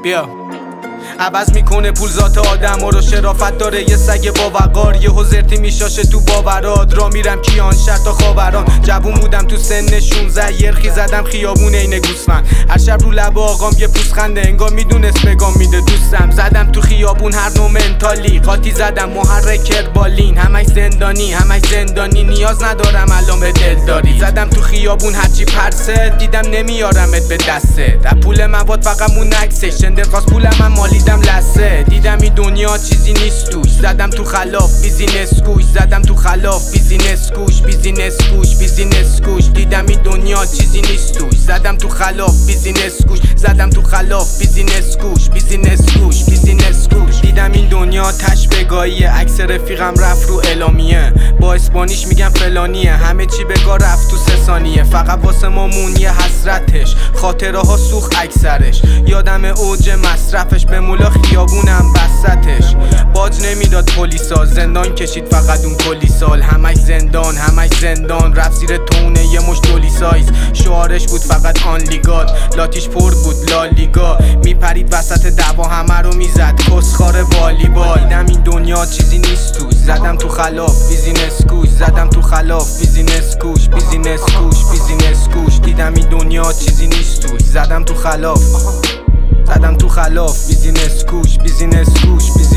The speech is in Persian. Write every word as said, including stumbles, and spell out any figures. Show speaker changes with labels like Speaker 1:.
Speaker 1: بیا عوض میکنه پول ذات آدم ها رو، شرافت داره یه سگ با وقار، یه حضرتی میشاشه تو باوراد، را میرم کیان شهر تا خاوران. جوون بودم تو سن شونزده، یرخی زدم خیابون عین گوسفند، هر شب رو لب آقام یه پوزخنده، انگار میدونست بگام میده دوستم. زدم تو خیابون هر نوع منتالی، قاطی زدم محرک بالین، همش زندانی همش زندانی، نیاز ندارم الان به دلداری. زدم تو خیابون هرچی پرسه، دیدم نمیارمت به دسته، در پول مواد فقط مون عکسش، شندر خواست پولم من مالیدم لسه. دیدم این دنیا چیزی نیست توش، زدم تو خلاف بیزینس گوش، زدم تو خلاف بیزینس گوش، بیزینس گوش بیزینس گوش. دیدم این دنیا چیزی نیست توش، زدم تو خلاف بیزینس گوش، زدم تو خلاف بیزینس گوش، بیزینس گوش بیزینس گوش. دیدم این دنیا تش بگاهیه، عکس رفیقم رفت رو اعلامیه، با اسپانیش میگم فلانیه، همه چی بگا رفت تو سه ثانیه، فقط واسه ما مون یه حسرتش، خاطره ها سوخت اکثرش، یادم اوج مصرفش، به مولا خیابونم بستش، باج نمیداد پلیسا، زندان کشید فقط اون کلی سال، همش زندان همش زندان، رفت زیر تونه یه مش دولی سایز، شعارش بود فقط آن لیگات، لاتیش پر بود لالیگا، میپرید وسط دعوا همه رو میزد کسخار والیبال. دیدم این دنیا چیزی نیست توش، زدم تو خلاف بیزینس گوش، زدم تو خلاف بیزینس گوش، بیزینس گوش بیزینس گوش. دیدم این دنیا چیزی نیست توش، زدم تو خلاف زدم تو خلاف بیزینس گوش، بیزینس گوش بیزینس